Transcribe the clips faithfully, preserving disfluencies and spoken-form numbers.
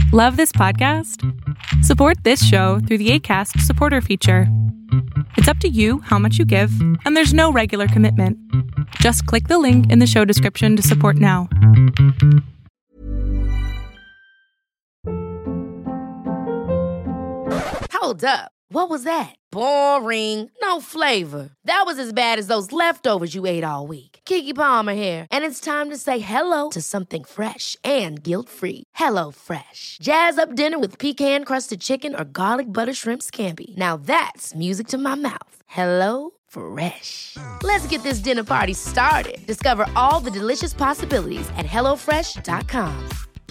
Love this podcast? Support this show through the Acast supporter feature. It's up to you how much you give, and there's no regular commitment. Just click the link in the show description to support now. Hold up. What was that? Boring. No flavor. That was as bad as those leftovers you ate all week. Keke Palmer here, and it's time to say hello to something fresh and guilt-free. Hello Fresh. Jazz up dinner with pecan-crusted chicken or garlic butter shrimp scampi. Now that's music to my mouth. Hello Fresh. Let's get this dinner party started. Discover all the delicious possibilities at hello fresh dot com.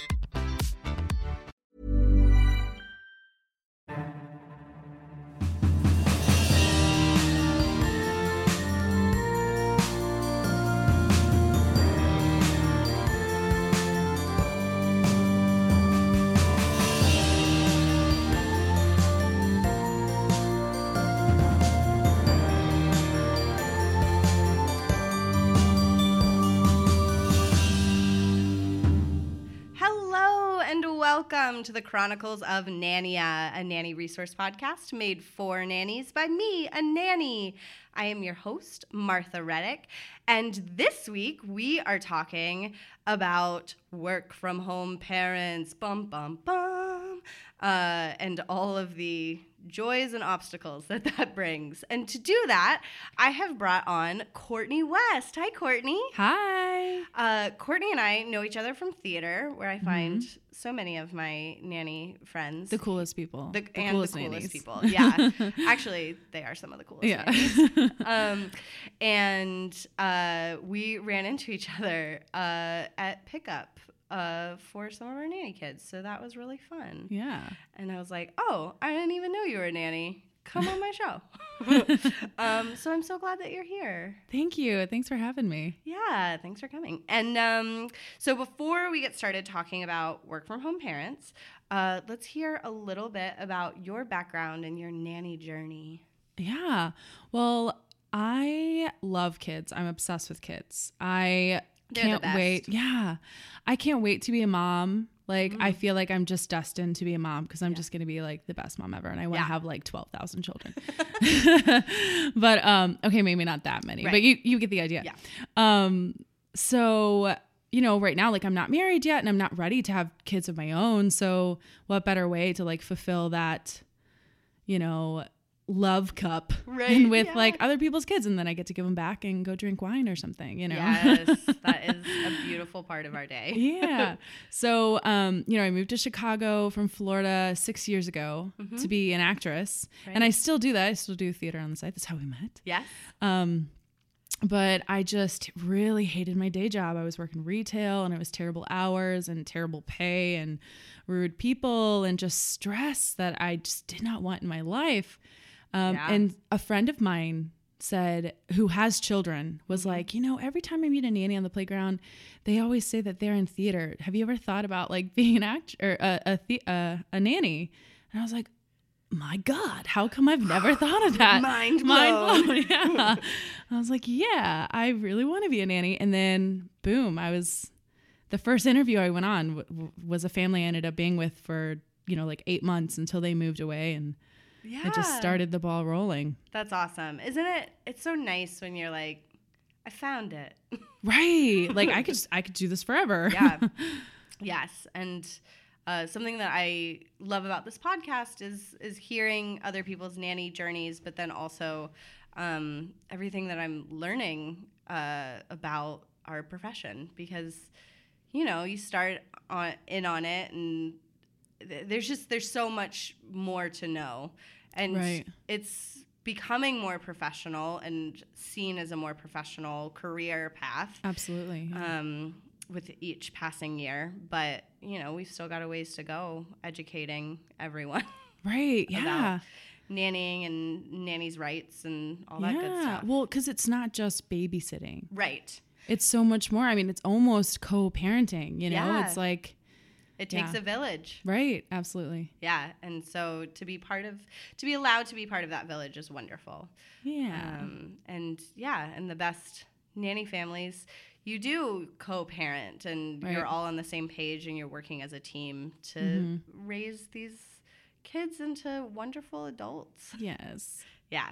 Welcome to the Chronicles of Nania, a nanny resource podcast made for nannies by me, a nanny. I am your host, Martha Reddick, and this week we are talking about work from home parents, bum, bum, bum, uh, and all of the joys and obstacles that that brings. And to do that, I have brought on Courtney West. Hi, Courtney. Hi. Uh, Courtney and I know each other from theater, where I find mm-hmm. so many of my nanny friends. The coolest people. The, the and coolest the coolest nannies. people. Yeah. Actually, they are some of the coolest yeah. nannies. um, and uh, we ran into each other uh, at pickup. Uh, for some of our nanny kids. So that was really fun. Yeah. And I was like, oh, I didn't even know you were a nanny. Come on my show. um, so I'm so glad that you're here. Thank you. Thanks for having me. Yeah, thanks for coming. And um, so before we get started talking about work from home parents, uh, let's hear a little bit about your background and your nanny journey. Yeah. Well, I love kids. I'm obsessed with kids. I They're can't the best. wait. Yeah. I can't wait to be a mom. Like, Mm-hmm. I feel like I'm just destined to be a mom because I'm Yeah. just going to be like the best mom ever. And I want to Yeah. have like twelve thousand children. But, um, okay, maybe not that many, Right. but you, you get the idea. Yeah. Um, so, you know, right now, like I'm not married yet and I'm not ready to have kids of my own. So what better way to like fulfill that, you know, love cup Right, and with yeah. like other people's kids, and then I get to give them back and go drink wine or something, you know? Yes, that is a beautiful part of our day. Yeah. So, um, you know, I moved to Chicago from Florida six years ago Mm-hmm. to be an actress. Right. And I still do that. I still do theater on the side. That's how we met. Yes. Um, but I just really hated my day job. I was working retail and it was terrible hours and terrible pay and rude people and just stress that I just did not want in my life. Um, Yeah. And a friend of mine said, who has children, was Mm-hmm. like, you know, every time I meet a nanny on the playground, they always say that they're in theater. Have you ever thought about like being an actor or a a, the- uh, a nanny? And I was like, my God, how come I've never thought of that? Mind Mind blown. blown. Yeah. I was like, yeah, I really want to be a nanny. And then boom, I was, the first interview I went on w- w- was a family I ended up being with for, you know, like eight months until they moved away. And Yeah. it just started the ball rolling. That's awesome. Isn't it? It's so nice when you're like, I found it. Right. Like I could just, I could do this forever. Yeah. Yes. And uh, something that I love about this podcast is is hearing other people's nanny journeys, but then also um, everything that I'm learning uh, about our profession, because, you know, you start on in on it and th- there's just there's so much more to know, and Right. it's becoming more professional and seen as a more professional career path. Absolutely. Yeah. Um, with each passing year, but you know, we've still got a ways to go educating everyone Right. Yeah. about nannying and nanny's rights and all that yeah. good stuff. Well, because it's not just babysitting. Right. It's so much more. I mean, it's almost co-parenting, you know? Yeah. It's like, It takes Yeah. a village. right. Absolutely. Yeah. And so to be part of, to be allowed to be part of that village is wonderful. Yeah. Um, and yeah, and the best nanny families you do co-parent and Right. you're all on the same page and you're working as a team to Mm-hmm. raise these kids into wonderful adults. Yes. Yeah.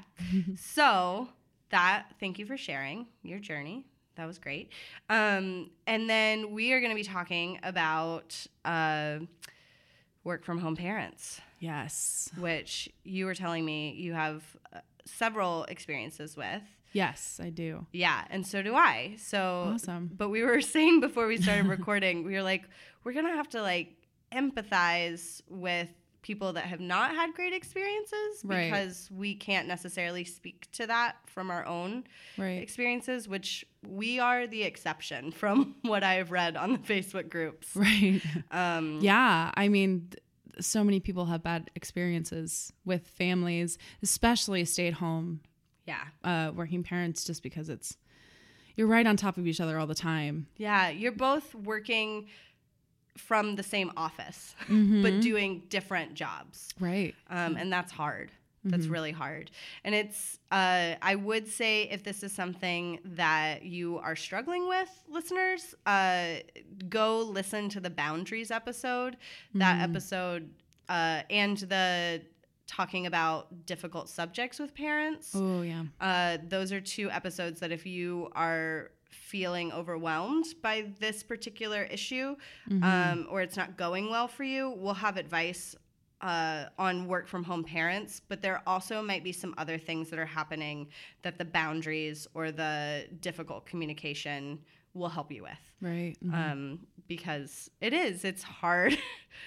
So that, thank you for sharing your journey. That was great. Um, and then we are going to be talking about uh, work from home parents, Yes. which you were telling me you have uh, several experiences with. Yes, I do. Yeah, and so do I. So Awesome. But we were saying before we started recording, we were like, we're going to have to like empathize with people that have not had great experiences Right. because we can't necessarily speak to that from our own Right. experiences, which we are the exception from what I've read on the Facebook groups. Right. Um, Yeah. I mean, th- so many people have bad experiences with families, especially stay at home yeah. uh, working parents, just because it's, you're right on top of each other all the time. Yeah. You're both working from the same office, Mm-hmm. but doing different jobs. Right. Um, and that's hard. That's Mm-hmm. really hard. And it's, uh, I would say if this is something that you are struggling with, listeners, uh, go listen to the boundaries episode. That Mm-hmm. episode uh, and the talking about difficult subjects with parents. Oh, yeah. Uh, those are two episodes that if you are feeling overwhelmed by this particular issue, Mm-hmm. um, or it's not going well for you, we'll have advice uh, on work from home parents, but there also might be some other things that are happening that the boundaries or the difficult communication will help you with. Right. Mhm. Um, because it is, it's hard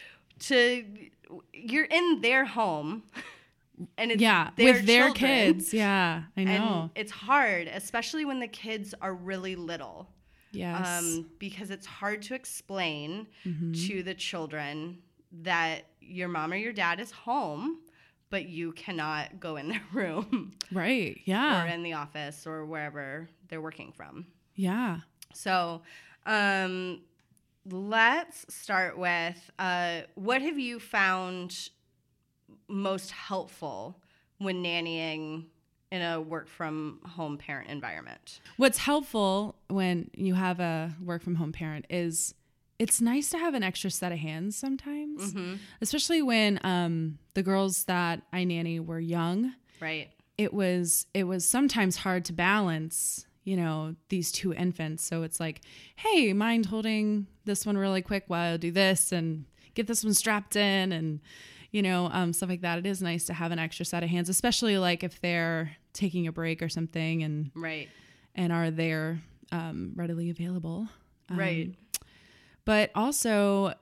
to, you're in their home and it's yeah. their With their children. kids. Yeah. I know. And it's hard, especially when the kids are really little, yes. um, because it's hard to explain Mm-hmm. to the children that your mom or your dad is home, but you cannot go in their room right. or Yeah. in the office or wherever they're working from. Yeah. So um, let's start with uh, what have you found most helpful when nannying in a work from home parent environment? What's helpful when you have a work from home parent is it's nice to have an extra set of hands sometimes, Mm-hmm. especially when um, the girls that I nanny were young. Right. It was it was sometimes hard to balance, you know, these two infants. So it's like, hey, mind holding this one really quick while I do this and get this one strapped in and, you know, um, stuff like that. It is nice to have an extra set of hands, especially like if they're taking a break or something and Right. and are there um, readily available. Um, Right. But also,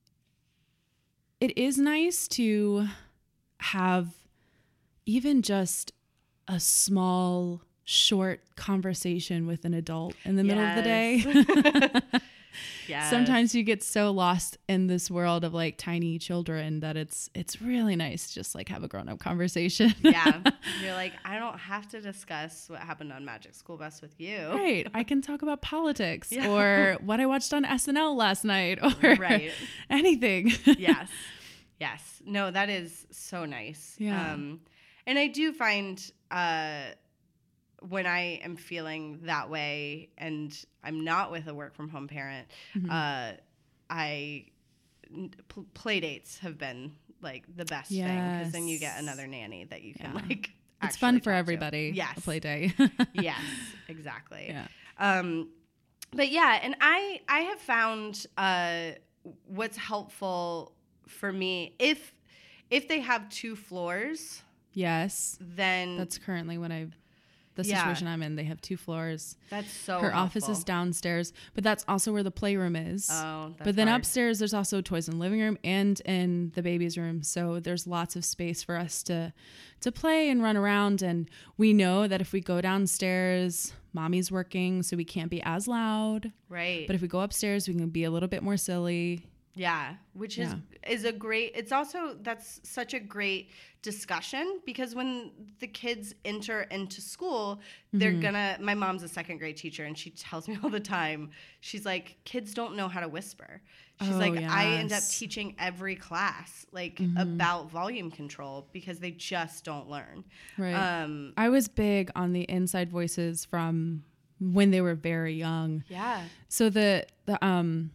it is nice to have even just a small, short conversation with an adult in the middle of the day. Yes. Sometimes you get so lost in this world of like tiny children that it's it's really nice to just like have a grown-up conversation. Yeah. You're like, I don't have to discuss what happened on Magic School Bus with you. Right. I can talk about politics Yeah. or what I watched on S N L last night or Right. anything. Yes. Yes. No, that is so nice. Yeah. Um, and I do find uh, when I am feeling that way and I'm not with a work from home parent, Mm-hmm. uh, I pl- play dates have been like the best thing because then you get Yes. another nanny that you can Yeah. like. It's actually fun talk for to. everybody. Yes. A play day. Yes. Exactly. Yeah. Um, but yeah, and I I have found uh, what's helpful for me if if they have two floors, Yes. then That's currently what I've, the Yeah. situation I'm in. They have two floors. that's so Her office helpful. is downstairs, but that's also where the playroom is. Oh, that's but then hard. upstairs, there's also toys in the living room and in the baby's room. So there's lots of space for us to to play and run around. And we know that if we go downstairs, mommy's working, so we can't be as loud. Right. But if we go upstairs, we can be a little bit more silly. Yeah, which Yeah. is is a great. It's also that's such a great discussion because when the kids enter into school, they're Mm-hmm. gonna. My mom's a second grade teacher, and she tells me all the time. She's like, kids don't know how to whisper. She's Oh, like, I end up yes. Mm-hmm. teaching every class like about volume control because they just don't learn. Right. Um, I was big on the inside voices from when they were very young. Yeah. So the the um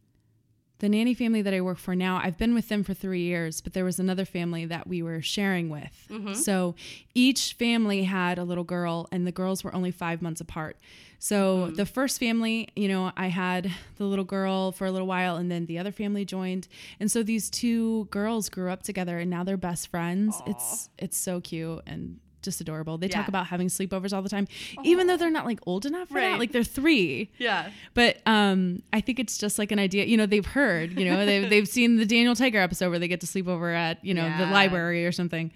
the nanny family that I work for now, I've been with them for three years, but there was another family that we were sharing with. Mm-hmm. So each family had a little girl, and the girls were only five months apart. So mm-hmm. the first family, you know, I had the little girl for a little while, and then the other family joined. And so these two girls grew up together, and now they're best friends. Aww. It's it's so cute and just adorable. They yeah. talk about having sleepovers all the time, Aww. Even though they're not like old enough for right. that. Like they're three. Yeah. But um, I think it's just like an idea. You know, they've heard. You know, they've they've seen the Daniel Tiger episode where they get to sleep over at you know yeah. the library or something.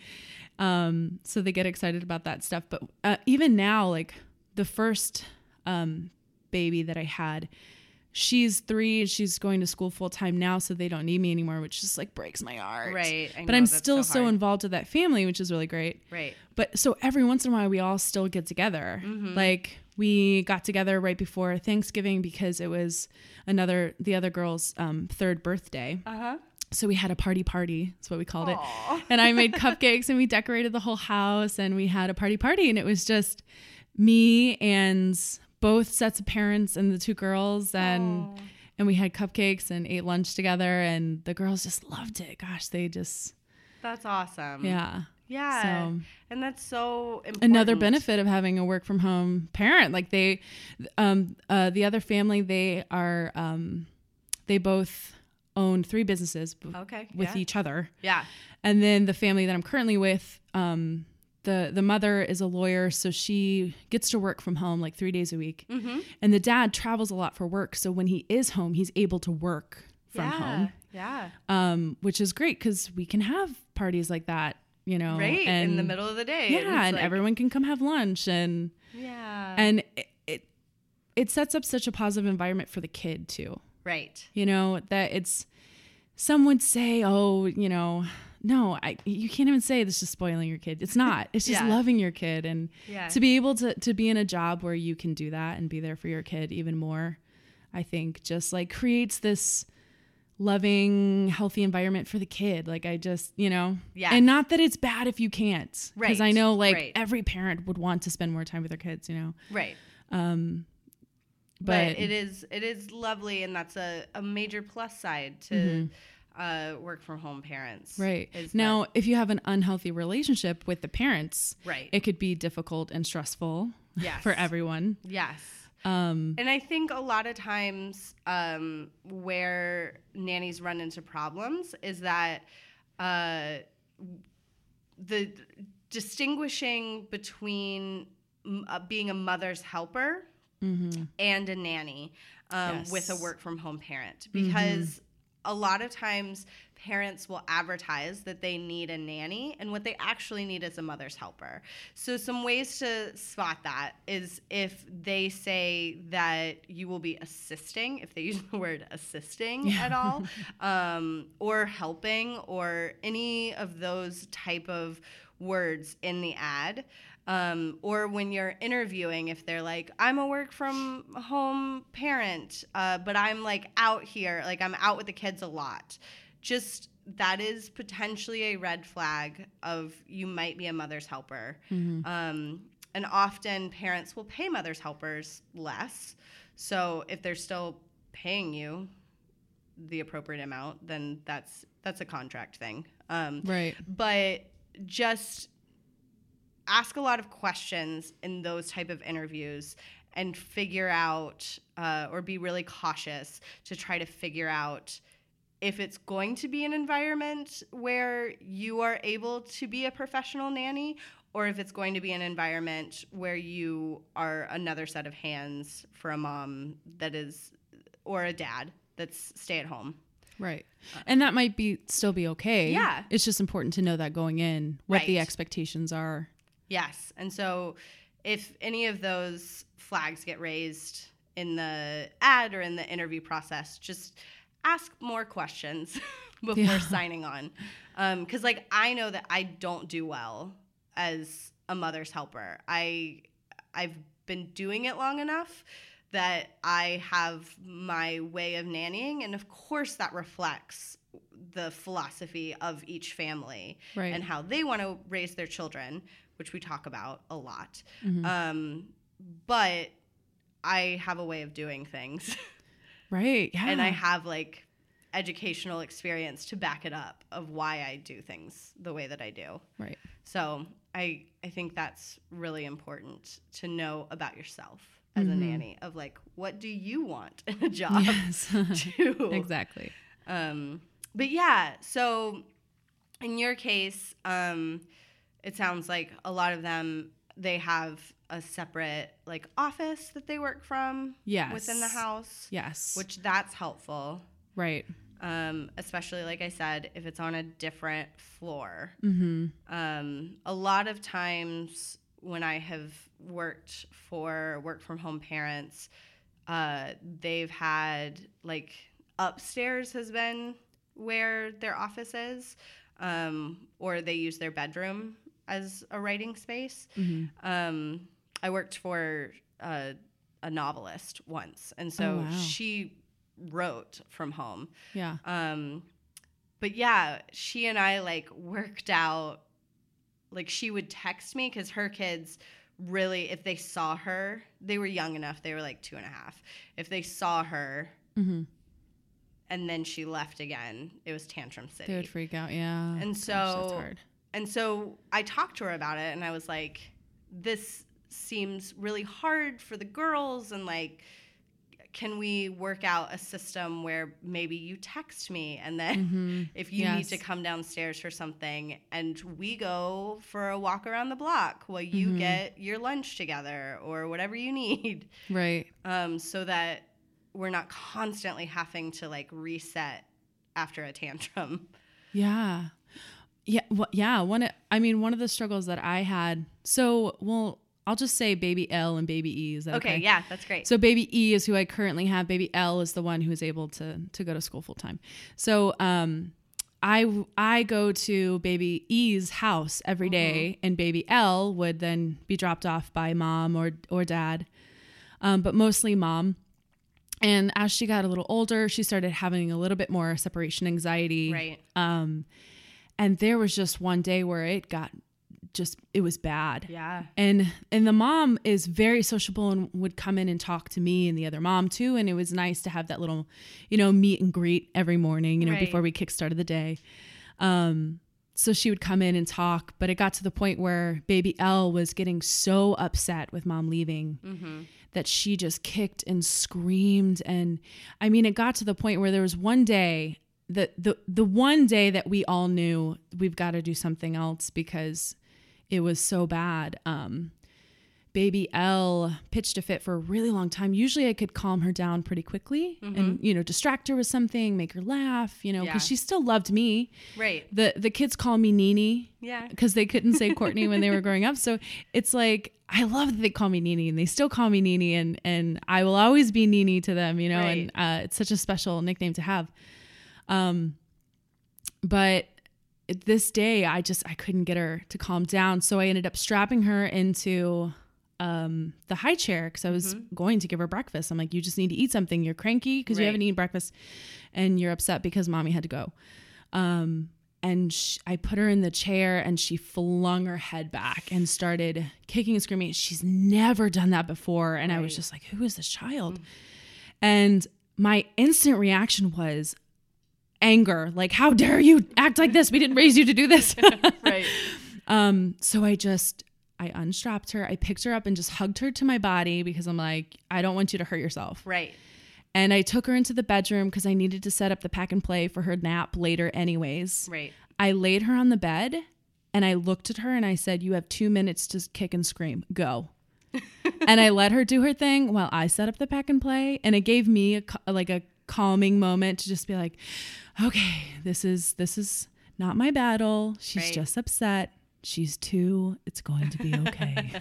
Um, so they get excited about that stuff. But uh, even now, like the first um baby that I had, she's three. She's going to school full time now, so they don't need me anymore, which just like breaks my heart. Right. I but know, I'm that's still so, so involved with that family, which is really great. Right. But so every once in a while, we all still get together. Mm-hmm. Like we got together right before Thanksgiving because it was another the other girl's um, third birthday. Uh huh. So we had a party party. That's what we called Aww. It. And I made cupcakes and we decorated the whole house and we had a party party, and it was just me and both sets of parents and the two girls, and Aww. And we had cupcakes and ate lunch together, and the girls just loved it. Gosh, they just That's awesome. Yeah. Yeah. So, and that's so important. Another benefit of having a work from home parent. Like they um uh the other family, they are um they both own three businesses b- okay, with yeah. each other. Yeah. And then the family that I'm currently with, um The the mother is a lawyer, so she gets to work from home like three days a week. Mm-hmm. And the dad travels a lot for work, so when he is home, he's able to work from yeah, home. Yeah, um, which is great because we can have parties like that, you know, right and, in the middle of the day. Yeah, and like, everyone can come have lunch, and yeah, and it, it it sets up such a positive environment for the kid too. Right. You know that it's some would say, oh, you know. No, I, you can't even say this is spoiling your kid. It's not. It's just yeah. loving your kid. And yeah. to be able to, to be in a job where you can do that and be there for your kid even more, I think just like creates this loving, healthy environment for the kid. Like I just, you know, yes. and not that it's bad if you can't. Right. Because I know like right. every parent would want to spend more time with their kids, you know? Right. Um, but, but it is, it is lovely. And that's a, a major plus side to, mm-hmm. uh, work from home parents. Right. Now, that, if you have an unhealthy relationship with the parents, right. it could be difficult and stressful yes. for everyone. Yes. Um, and I think a lot of times um, where nannies run into problems is that uh, the distinguishing between uh, being a mother's helper mm-hmm. and a nanny um, yes. with a work from home parent, because mm-hmm. a lot of times parents will advertise that they need a nanny, and what they actually need is a mother's helper. So some ways to spot that is if they say that you will be assisting, if they use the word assisting yeah. at all, um, or helping, or any of those type of words in the ad. Um, or when you're interviewing, if they're like, I'm a work from home parent, uh, but I'm like out here, like I'm out with the kids a lot. Just that is potentially a red flag of you might be a mother's helper. Mm-hmm. Um, and often parents will pay mother's helpers less. So if they're still paying you the appropriate amount, then that's that's a contract thing. Um, right. But just ask a lot of questions in those type of interviews and figure out uh, or be really cautious to try to figure out if it's going to be an environment where you are able to be a professional nanny, or if it's going to be an environment where you are another set of hands for a mom that is, or a dad that's stay at home. Right. And that might be still be okay. Yeah. It's just important to know that going in, what right. the expectations are. Yes. And so if any of those flags get raised in the ad or in the interview process, just ask more questions before yeah. signing on. Um, 'cause like I know that I don't do well as a mother's helper. I, I've been doing it long enough that I have my way of nannying. And of course that reflects the philosophy of each family right. and how they want to raise their children, which we talk about a lot. Mm-hmm. Um, but I have a way of doing things. Right. Yeah. And I have like educational experience to back it up of why I do things the way that I do. Right. So I I think that's really important to know about yourself as Mm-hmm. a nanny, of like, what do you want in a job? Yes. too? Exactly. Um, but yeah, so in your case, um, it sounds like a lot of them, they have a separate like office that they work from Yes. within the house, Yes. which that's helpful. Right. Um, especially, like I said, if it's on a different floor. Mm-hmm. Um, a lot of times when I have worked for work from home parents, uh, they've had like upstairs has been where their office is, um, or they use their bedroom as a writing space. Mm-hmm. Um, I worked for uh, a novelist once, and so Oh, wow. she wrote from home. Yeah. Um, but yeah, she and I like worked out, like she would text me because her kids really, if they saw her, they were young enough, they were like two and a half. If they saw her Mm-hmm. and then she left again, it was tantrum city. They would freak out. Yeah. And Gosh, so, that's hard. and so I talked to her about it, and I was like, this seems really hard for the girls, and like, can we work out a system where maybe you text me, and then Mm-hmm. if you Yes. need to come downstairs for something, and we go for a walk around the block while you Mhm. get your lunch together or whatever you need, Right. um, so that we're not constantly having to like reset after a tantrum. Yeah. Yeah. Well, yeah. One, I mean, one of the struggles that I had, so, well, I'll just say baby L and baby E. Is that okay? Okay, yeah, that's great. So baby E is who I currently have. Baby L is the one who is able to to go to school full time. So um, I I go to baby E's house every day, and baby L would then be dropped off by mom or or dad, um, but mostly mom. And as she got a little older, she started having a little bit more separation anxiety. Right. Um, and there was just one day where it got just it was bad. Yeah. And and the mom is very sociable and would come in and talk to me and the other mom too. And it was nice to have that little, you know, meet and greet every morning, you know, Right. before we kickstarted the day. Um, so she would come in and talk, but it got to the point where baby L was getting so upset with mom leaving Mm-hmm. that she just kicked and screamed. And I mean, it got to the point where there was one day that the, the one day that we all knew we've got to do something else because it was so bad. Um, baby L pitched a fit for a really long time. Usually I could calm her down pretty quickly and, you know, distract her with something, make her laugh, you know, Yeah. because she still loved me. Right. The the kids call me Nene Yeah. because they couldn't say Courtney when they were growing up. So it's like, I love that they call me Nene, and they still call me Nene, and, and I will always be Nene to them, you know, Right. and uh, it's such a special nickname to have. Um, but this day I just, I couldn't get her to calm down. So I ended up strapping her into um, the high chair because I was going to give her breakfast. I'm like, you just need to eat something. You're cranky because you Right. haven't eaten breakfast, and you're upset because mommy had to go. Um, and sh- I put her in the chair, and she flung her head back and started kicking and screaming. She's never done that before. And I was Right. just like, who is this child? And my instant reaction was anger. Like, how dare you act like this? We didn't raise you to do this. Right. Um, so I just, I unstrapped her. I picked her up and just hugged her to my body because I'm like, I don't want you to hurt yourself. Right. And I took her into the bedroom because I needed to set up the pack and play for her nap later anyways. Right. I laid her on the bed and I looked at her and I said, you have two minutes to kick and scream. Go. And I let her do her thing while I set up the pack and play. And it gave me a, ca- like a calming moment to just be like, okay, this is, this is not my battle. She's Right. just upset. She's two. It's going to be okay.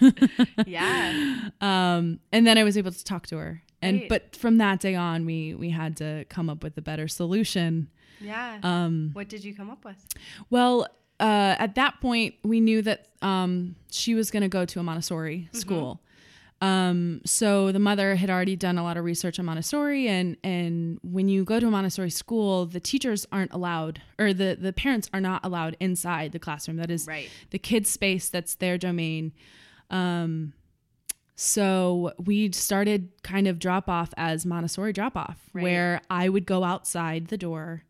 Yeah. um, and then I was able to talk to her. And, Right. but from that day on, we, we had to come up with a better solution. Yeah. Um, What did you come up with? well, uh, at that point, we knew that um, she was going to go to a Montessori school. Um, so the mother had already done a lot of research on Montessori, and and when you go to a Montessori school, the teachers aren't allowed, or the the parents are not allowed inside the classroom. That is Right. the kids' space. That's their domain. Um, So we started kind of drop off as Montessori drop off, Right. where I would go outside the door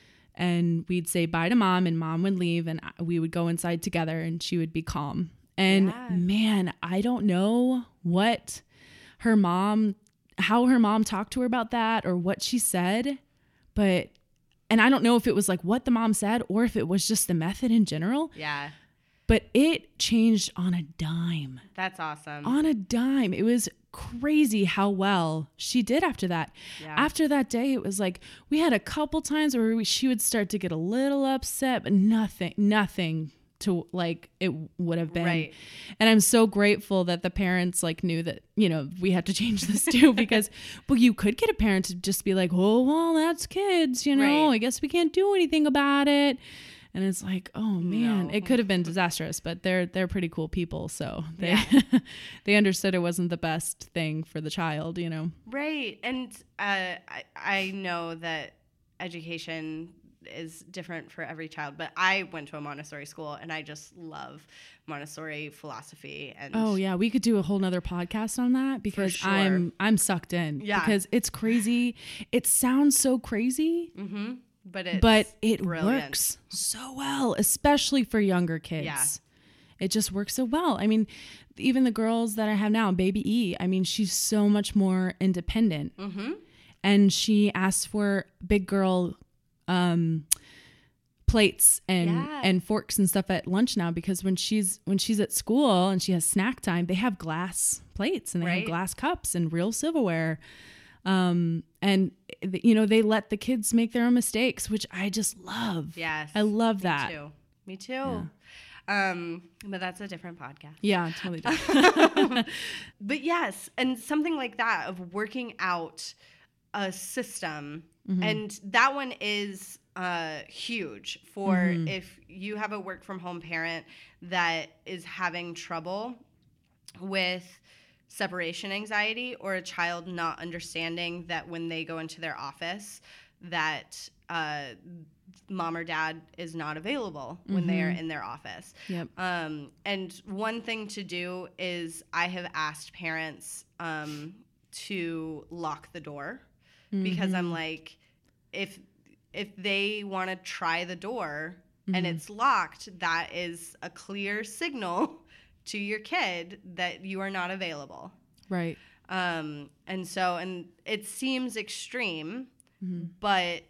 and we'd say bye to mom, and mom would leave, and I- we would go inside together, and she would be calm. And Yeah. man, I don't know what her mom, how her mom talked to her about that or what she said, but, and I don't know if it was like what the mom said or if it was just the method in general, Yeah. but it changed on a dime. That's awesome. On a dime. It was crazy how well she did after that. Yeah. After that day, it was like we had a couple times where we, she would start to get a little upset, but nothing, nothing to like it would have been. Right. And I'm so grateful that the parents like knew that, you know, we had to change this too, because, well, you could get a parent to just be like, oh, well, that's kids, you know, Right. I guess we can't do anything about it. And it's like, oh man, No. it could have been disastrous, but they're they're pretty cool people, so they Yeah. they understood it wasn't the best thing for the child, you know. Right. And uh, I, I know that education is different for every child, but I went to a Montessori school and I just love Montessori philosophy. And Oh yeah, we could do a whole nother podcast on that because sure. I'm I'm sucked in. Yeah. Because it's crazy. It sounds so crazy, Mm-hmm. But it's but it brilliant. works so well, especially for younger kids. Yeah. It just works so well. I mean, even the girls that I have now, baby E, I mean, she's so much more independent. Mm-hmm. And she asks for big girl um, plates and Yeah. and forks and stuff at lunch now, because when she's when she's at school and she has snack time, they have glass plates and they Right. have glass cups and real silverware. Um, and you know, they let the kids make their own mistakes, which I just love. Yes. I love Me that. too. Me too. Um, but that's a different podcast. Yeah, totally. different. But yes, and something like that of working out a system, Mm-hmm. and that one is uh, huge for Mm-hmm. if you have a work from home parent that is having trouble with separation anxiety, or a child not understanding that when they go into their office that uh, mom or dad is not available when they are in their office. Yep. Um, and one thing to do is I have asked parents um, to lock the door, because I'm like, if if they want to try the door and it's locked, that is a clear signal to your kid that you are not available. Right. Um, and so, and it seems extreme, Mm-hmm. but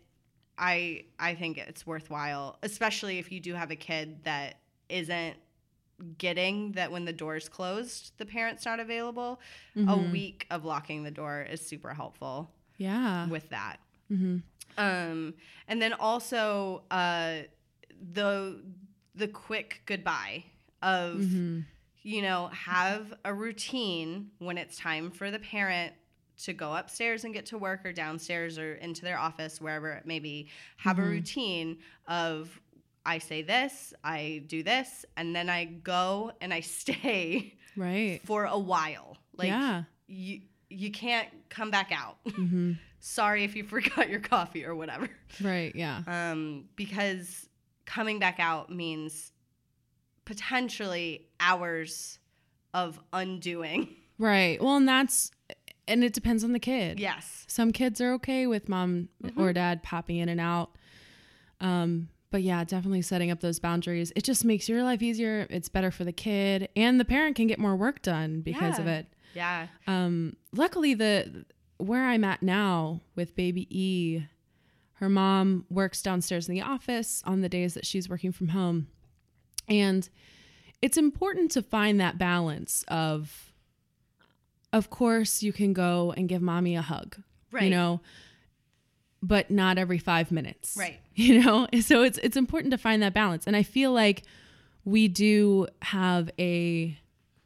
I I think it's worthwhile, especially if you do have a kid that isn't getting that when the door's closed, the parent's not available. Mm-hmm. A week of locking the door is super helpful Yeah. with that. Mm-hmm. Um, and then also uh, the the quick goodbye of, Mm-hmm. you know, have a routine when it's time for the parent to go upstairs and get to work, or downstairs or into their office, wherever it may be. Have Mm-hmm. a routine of, I say this, I do this, and then I go and I stay Right. for a while. Like, Yeah. you you can't come back out. Mm-hmm. Sorry if you forgot your coffee or whatever. Right. Yeah. Um, because coming back out means potentially hours of undoing. Right. Well, and that's, and it depends on the kid. Yes. Some kids are okay with mom or dad popping in and out. Um, but yeah, definitely setting up those boundaries. It just makes your life easier. It's better for the kid, and the parent can get more work done because of Yeah. it. Yeah. Um, luckily, the where I'm at now with baby E, her mom works downstairs in the office on the days that she's working from home. And it's important to find that balance of, of course, you can go and give mommy a hug, you Right. know, but not every five minutes. Right. You know, so it's it's important to find that balance. And I feel like we do have a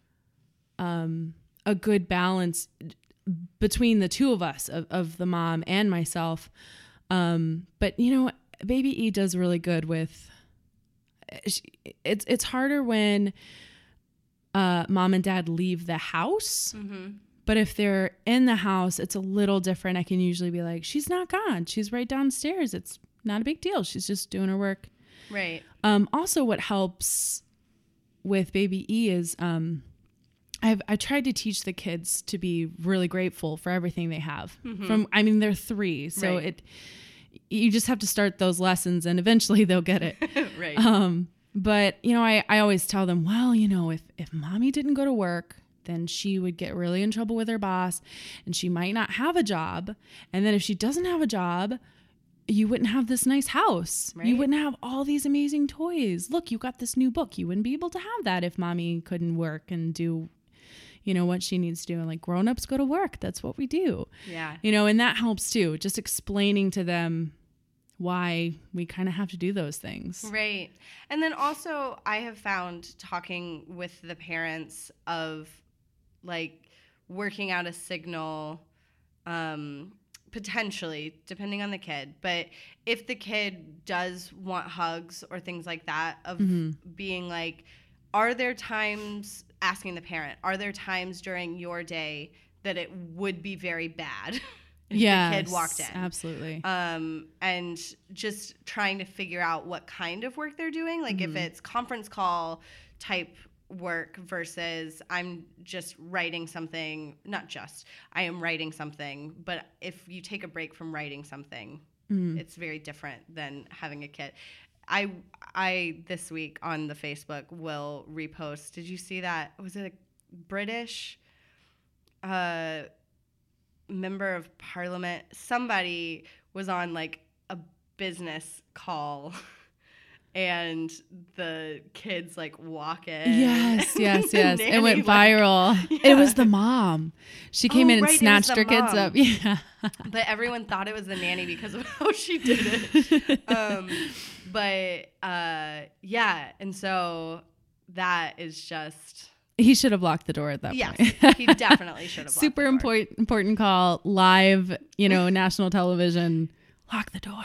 um a good balance between the two of us, of, of the mom and myself. Um, but you know, baby E does really good with, she, it's, it's harder when uh, mom and dad leave the house. Mm-hmm. But if they're in the house, it's a little different. I can usually be like, she's not gone. She's right downstairs. It's not a big deal. She's just doing her work. Right. Um, also, what helps with baby E is um, I've I tried to teach the kids to be really grateful for everything they have. Mm-hmm. From I mean they're three, so Right. it you just have to start those lessons and eventually they'll get it. Right. Um, but you know, I, I always tell them, well, you know, if if mommy didn't go to work, then she would get really in trouble with her boss and she might not have a job. And then if she doesn't have a job, you wouldn't have this nice house. Right. You wouldn't have all these amazing toys. Look, you got this new book. You wouldn't be able to have that if mommy couldn't work and do, you know, what she needs to do. And like grown-ups go to work. That's what we do. Yeah. You know, and that helps too. Just explaining to them why we kind of have to do those things. Right. And then also I have found talking with the parents of like working out a signal, um, potentially, depending on the kid. But if the kid does want hugs or things like that, of Mm-hmm. being like, are there times, asking the parent, are there times during your day that it would be very bad if Yes, the kid walked in? absolutely. Um, and just trying to figure out what kind of work they're doing. Like Mm-hmm. if it's conference call type work versus I'm just writing something, not just, I am writing something, but if you take a break from writing something, Mm. it's very different than having a kid. I, I, this week on the Facebook will repost, did you see that? Was it a British, uh, member of parliament? Somebody was on like a business call and the kids like walk in. Yes, yes, The yes. It nanny, went like- viral. Yeah. It was the mom. She came Oh, in and right, it was snatched the her kids mom. up. Yeah. But everyone thought it was the nanny because of how she did it. um, but uh, yeah, and so that is just He should have locked the door at that yes, point. he definitely should have. Super locked the door. important important call, live, you know, national television. Lock the door.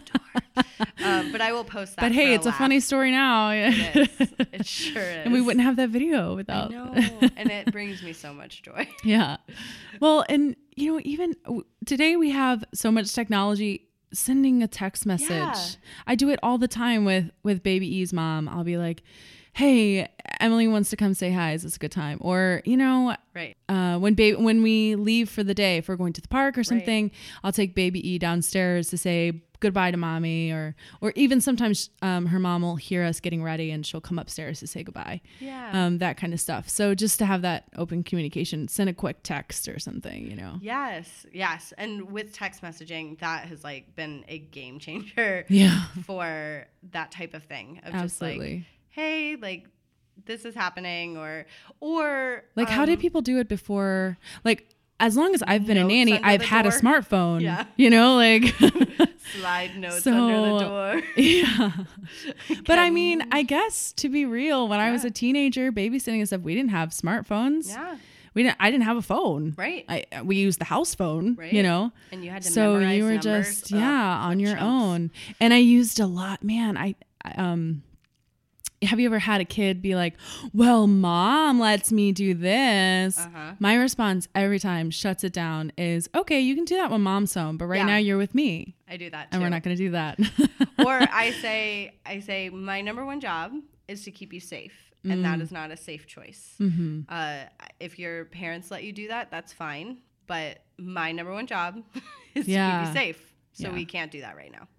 Um, but I will post that. But hey, for it's a laugh. funny story now. It is. It sure is. And we wouldn't have that video without. I know, and it brings me so much joy. Yeah. Well, and you know, even w- today we have so much technology. Sending a text message. Yeah. I do it all the time with with baby E's mom. I'll be like, "Hey, Emily wants to come say hi. Is this a good time?" Or, you know, Right. uh, when baby when we leave for the day, if we're going to the park or something, I'll take baby E downstairs to say goodbye to mommy, or or even sometimes um, her mom will hear us getting ready and she'll come upstairs to say goodbye. Yeah. Um, that kind of stuff. So just to have that open communication, send a quick text or something, you know. Yes, yes. And with text messaging, that has like been a game changer Yeah. for that type of thing. Of Absolutely. just like, hey, like this is happening, or or Like, how um, did people do it before? Like, as long as I've been a Notes nanny, under I've the had a door? smartphone. Yeah. You know, like. slide notes So, under the door? Yeah. But I Can- mean, I guess to be real, when I was Yeah. a teenager, babysitting and stuff, we didn't have smartphones. Yeah, We didn't. I didn't have a phone. right. I we used the house phone. Right. You know. And you had to So memorize you were numbers. just Ugh, yeah on what your chumps. own, and I used a lot. Man, I I, um. Have you ever had a kid be like, well, mom lets me do this? Uh-huh. My response every time shuts it down is, okay, you can do that when mom's home, but right Yeah. now you're with me I do that too. and we're not going to do that. Or I say, I say, my number one job is to keep you safe, and that is not a safe choice. Mm-hmm. Uh, if your parents let you do that, that's fine. But my number one job is to keep Yeah. you safe, so Yeah. we can't do that right now.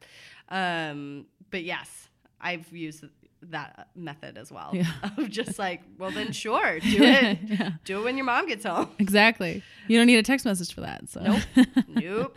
Um, but yes, I've used that method as well. Yeah. Of just like, well, then sure, do it. Yeah. Do it when your mom gets home. Exactly. You don't need a text message for that. So. Nope. Nope.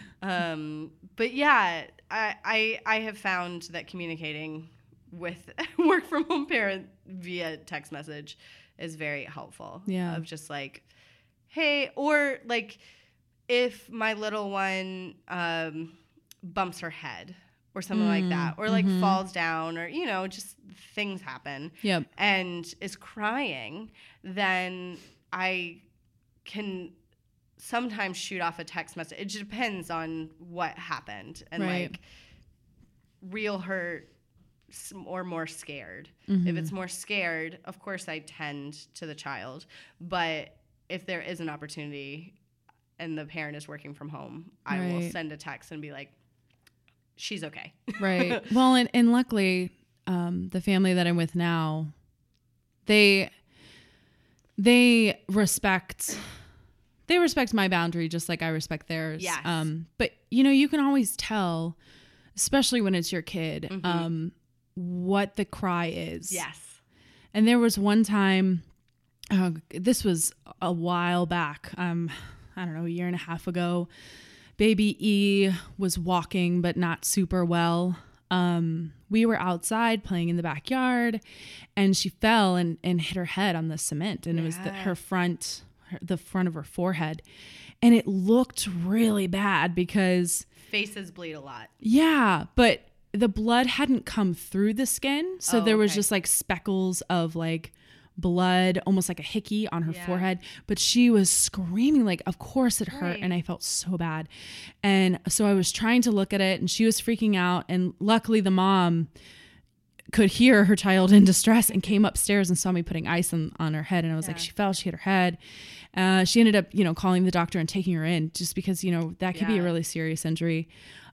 Um, but yeah, I, I I have found that communicating with work from home parent via text message is very helpful. Yeah. Of just like, hey, or like if my little one um, bumps her head or something like that, or like mhm. falls down, or you know, just things happen Yep. and is crying, then I can sometimes shoot off a text message. It just depends on what happened, and Right. like real hurt s- or more scared. Mm-hmm. If it's more scared, of course I tend to the child. But if there is an opportunity and the parent is working from home, I will Right. send a text and be like, she's okay. Right. Well, and, and luckily, um, the family that I'm with now, they they respect they respect my boundary just like I respect theirs. Yes. Um, but you know, you can always tell, especially when it's your kid, Mm-hmm. um, what the cry is. Yes. And there was one time, uh, this was a while back, um, I don't know, a year and a half ago. Baby E was walking, but not super well. Um, we were outside playing in the backyard, and she fell and, and hit her head on the cement, and it was the, Yeah. her front, her, the front of her forehead. And it looked really bad because, Faces bleed a lot. yeah, but the blood hadn't come through the skin. So Oh, there was okay. just like speckles of like blood, almost like a hickey on her Yeah. forehead. But she was screaming, like, of course it hurt. Right. And I felt so bad. And so I was trying to look at it, and she was freaking out. And luckily the mom could hear her child in distress and came upstairs and saw me putting ice on, on her head. And I was like, Yeah. she fell, she hit her head. Uh, she ended up, you know, calling the doctor and taking her in just because, you know, that could be a Yeah. really serious injury.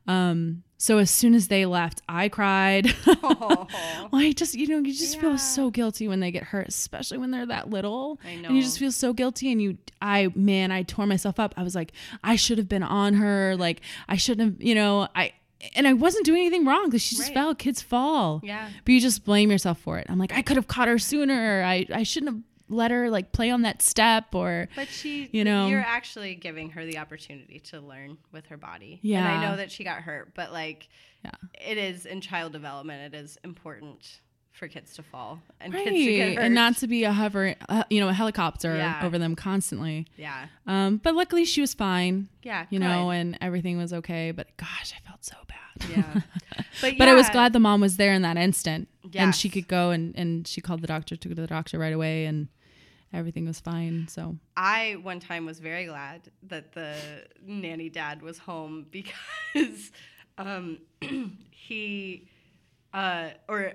Um, so as soon as they left, I cried. Oh. Well, I just, you know, you just Yeah. feel so guilty when they get hurt, especially when they're that little. I And you know. just feel so guilty. And you, I, man, I tore myself up. I was like, I should have been on her. Like, I shouldn't have, you know, I, and I wasn't doing anything wrong because she just Right. fell. Kids fall. Yeah. But you just blame yourself for it. I'm like, I could have caught her sooner. I, I shouldn't have let her like play on that step or, But she, You know. you're actually giving her the opportunity to learn with her body. Yeah. And I know that she got hurt, but like, yeah. it is in child development, it is important for kids to fall and Right. kids to get hurt. And not to be a hover, uh, you know, a helicopter Yeah. over them constantly. yeah. Um, but luckily she was fine, Yeah. you know, good. and everything was okay. But gosh, I felt so bad. Yeah. But, But I was yeah, glad the mom was there in that instant, and she Yes. could go and, and she called the doctor, took her to the doctor right away, and everything was fine. So I one time was very glad that the nanny dad was home because um, he uh, or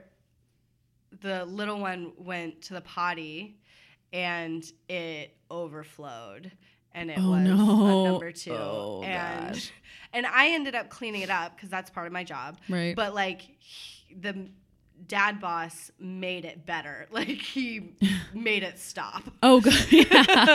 the little one went to the potty and it overflowed and it Oh, was no. a number two. Oh, and gosh. and I ended up cleaning it up because that's part of my job. Right. But like he- the dad boss made it better. Like he made it stop. oh god, Because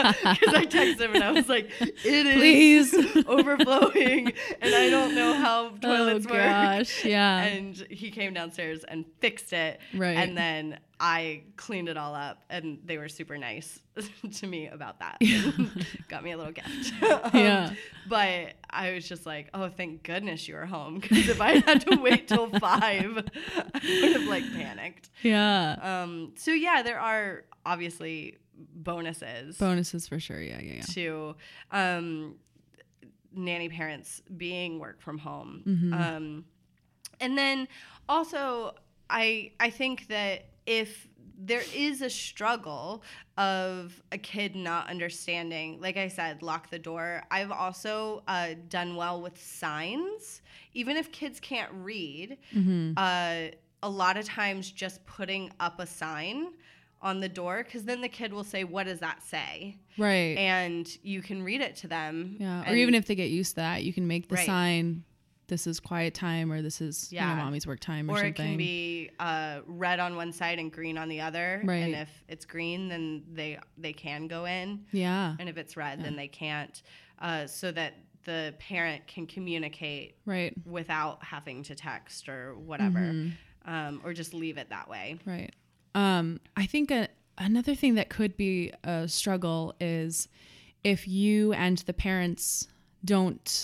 I texted him and I was like, it is Please. overflowing and I don't know how toilets oh work. gosh, yeah, And he came downstairs and fixed it. Right. And then I cleaned it all up and they were super nice to me about that. Got me a little gift. Um, Yeah. But I was just like, oh, thank goodness you were home. Because if I had to wait till five, I would have like panicked. yeah. Um, so yeah, there are obviously bonuses Bonuses for sure. Yeah, yeah, yeah. to um, nanny parents being work from home. Mm-hmm. Um, and then also, I I think that if there is a struggle of a kid not understanding, like I said, lock the door. I've also uh, done well with signs, even if kids can't read. Mm-hmm. Uh, a lot of times, just putting up a sign on the door, because then the kid will say, "What does that say?" Right. And you can read it to them. yeah. Or and- even if they get used to that, you can make the Right. sign, this is quiet time, or this is Yeah. you know, mommy's work time, or, or something. it can be uh, red on one side and green on the other. Right. And if it's green, then they they can go in. Yeah. And if it's red, then they can't. Uh, so that the parent can communicate Right. without having to text or whatever, Mm-hmm. um, or just leave it that way. Right. Um, I think a, another thing that could be a struggle is if you and the parents don't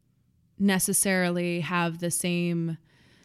necessarily have the same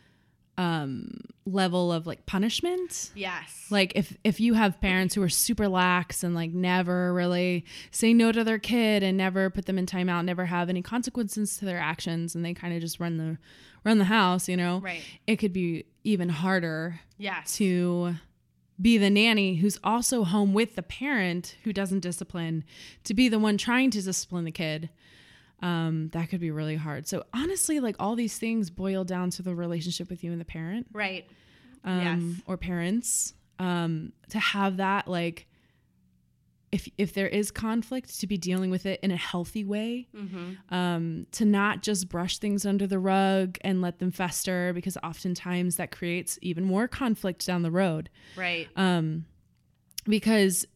um, level of like punishment. Yes. Like if if you have parents who are super lax and like never really say no to their kid and never put them in timeout, never have any consequences to their actions, and they kind of just run the run the house, you know, Right. it could be even harder Yes. to be the nanny who's also home with the parent who doesn't discipline, to be the one trying to discipline the kid. Um, that could be really hard. So honestly, like all these things boil down to the relationship with you and the parent, Right. um, Yes. or parents. Um, to have that, like, if if there is conflict, to be dealing with it in a healthy way. Mm-hmm. Um, to not just brush things under the rug and let them fester, because oftentimes that creates even more conflict down the road. Right. Um, because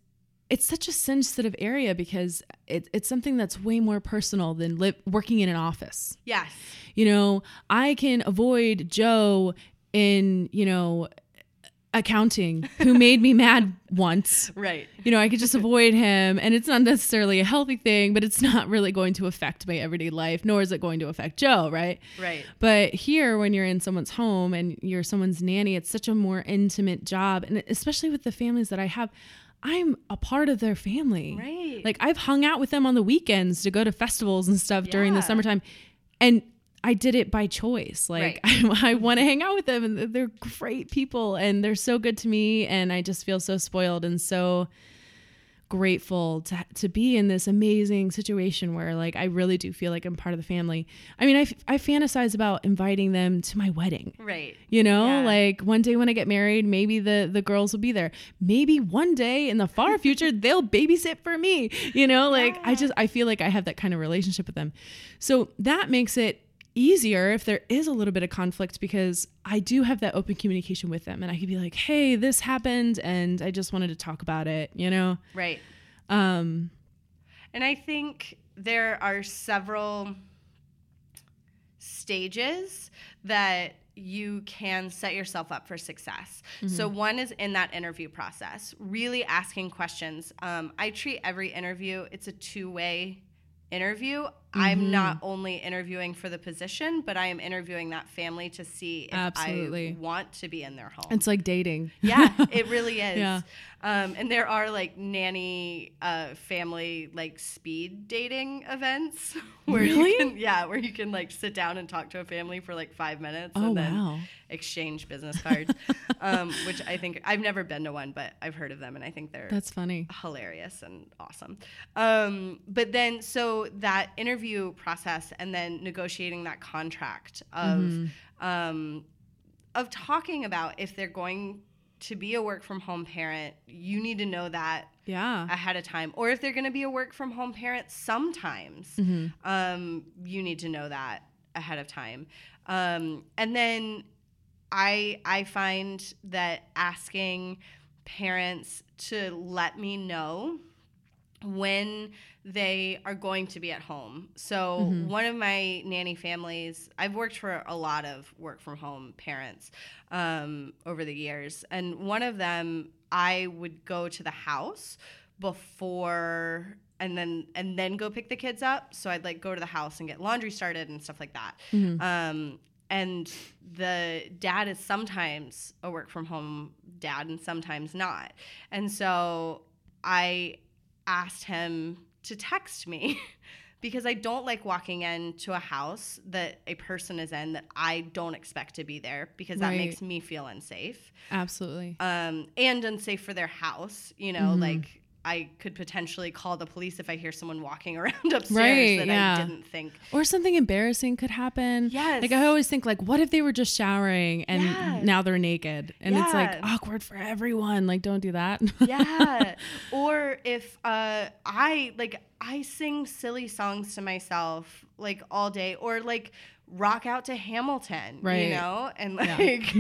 it's such a sensitive area because it, it's something that's way more personal than li- working in an office. Yes. You know, I can avoid Joe in, you know, accounting who made me mad once. Right. You know, I could just avoid him, and it's not necessarily a healthy thing, but it's not really going to affect my everyday life, nor is it going to affect Joe, right? Right. But here, when you're in someone's home and you're someone's nanny, it's such a more intimate job. And especially with the families that I have, I'm a part of their family. Right. Like, I've hung out with them on the weekends to go to festivals and stuff Yeah. during the summertime. And I did it by choice. Like, Right. I, I want to hang out with them, and they're great people and they're so good to me. And I just feel so spoiled and so grateful to to be in this amazing situation where, like, I really do feel like I'm part of the family. I mean, I, I fantasize about inviting them to my wedding. Right. You know, Yeah. like one day when I get married, maybe the, the girls will be there. Maybe one day in the far future, they'll babysit for me. You know, like, I just, I feel like I have that kind of relationship with them. So that makes it easier if there is a little bit of conflict, because I do have that open communication with them, and I could be like, hey, this happened and I just wanted to talk about it, you know? Right. Um, And I think there are several stages that you can set yourself up for success. Mm-hmm. So one is in that interview process, really asking questions. Um, I treat every interview, it's a two-way interview. I'm not only interviewing for the position, but I am interviewing that family to see if Absolutely. I want to be in their home. it's like dating. Yeah, it really is. Yeah. Um, and there are like nanny uh, family like speed dating events where Really? you can, yeah, where you can like sit down and talk to a family for like five minutes Oh, and then wow. exchange business cards, um, which I think I've never been to one, but I've heard of them and I think they're That's funny. hilarious and awesome. Um, but then, so that interview process and then negotiating that contract of, Mm-hmm. um, of talking about if they're going to be a work from home parent, you need to know that Yeah. ahead of time. Or if they're going to be a work from home parent, sometimes Mm-hmm. um, you need to know that ahead of time. Um, and then I I find that asking parents to let me know when they are going to be at home. So Mm-hmm. one of my nanny families, I've worked for a lot of work from home parents um, over the years. And one of them, I would go to the house before and then and then go pick the kids up. So I'd like go to the house and get laundry started and stuff like that. Mm-hmm. Um, and the dad is sometimes a work from home dad and sometimes not. And so I asked him to text me because I don't like walking into a house that a person is in that I don't expect to be there, because that Right. makes me feel unsafe. Absolutely. Um, and unsafe for their house, you know, Mhm. like I could potentially call the police if I hear someone walking around upstairs Right, that yeah. I didn't think. Or something embarrassing could happen. Yes. Like, I always think, like, what if they were just showering and Yeah. now they're naked? And it's like Yeah. awkward for everyone. Like, don't do that. Yeah. Or if uh, I, like, I sing silly songs to myself, like, all day. Or, like, rock out to Hamilton, Right. you know? And, Yeah. like,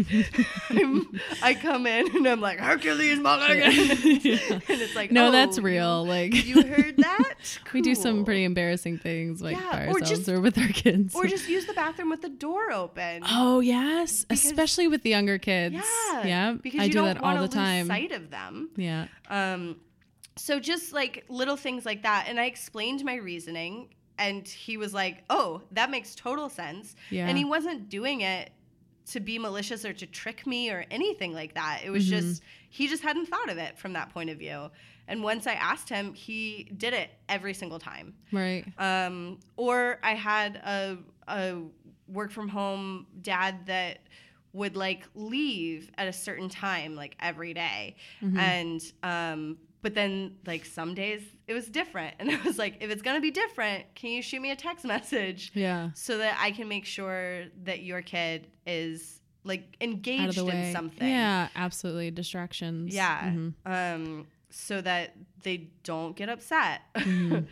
I'm, I come in and I'm like, Hercules Mulligan. Yeah. And it's like, No, oh, that's you- real. Like, You heard that? we do some Cool. pretty embarrassing things, like, Yeah, by or ourselves just- or with our kids. Or just use the bathroom with the door open. oh, yes. Because- Especially with the younger kids. Yeah. Yeah. Because I you do don't that all want the to lose time. sight of them. Yeah. Um, so just like little things like that. And I explained my reasoning, and he was like, oh, that makes total sense. Yeah. And he wasn't doing it to be malicious or to trick me or anything like that. It was Mhm. just, he just hadn't thought of it from that point of view. And once I asked him, he did it every single time. Right. Um, or I had a, a work from home dad that would like leave at a certain time, like every day. Mhm. And, um, but then like some days it was different. And I was like, if it's going to be different, can you shoot me a text message Yeah. so that I can make sure that your kid is like Out of engaged the way. in something? Yeah, absolutely. Distractions. Yeah. Mhm. Um, so that they don't get upset. Mhm.